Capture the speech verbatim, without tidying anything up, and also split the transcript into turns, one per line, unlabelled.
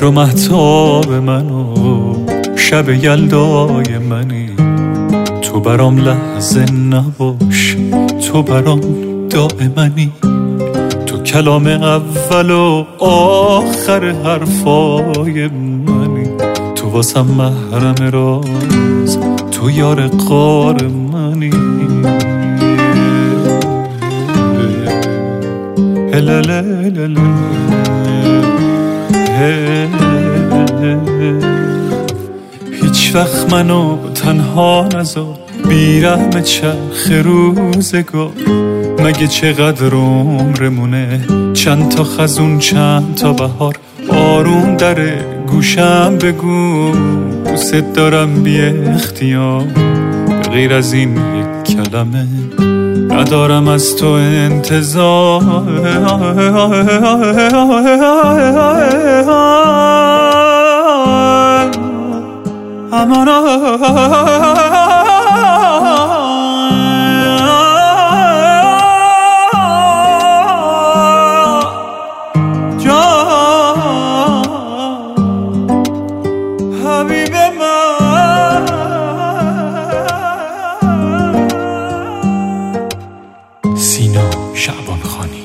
بدر و مهتاب منو شب یلدای منی، تو برام لحظه نباش، تو برام دائمنی، تو کلام اول و آخر حرفای منی، تو واسم محرم راز، تو یار غار منی. هلالالال هیچ وقت منو تنها نذار، بیرحم چرخ روزگار، مگه چقدر عمرمونه، چند تا خزون چند تا بهار، آروم در گوشم بگو دوست دارم بی اختیار، به غیر از این یک کلمه ندارم از تو انتظار. امانا حبیب من.
سینا شعبان خانی.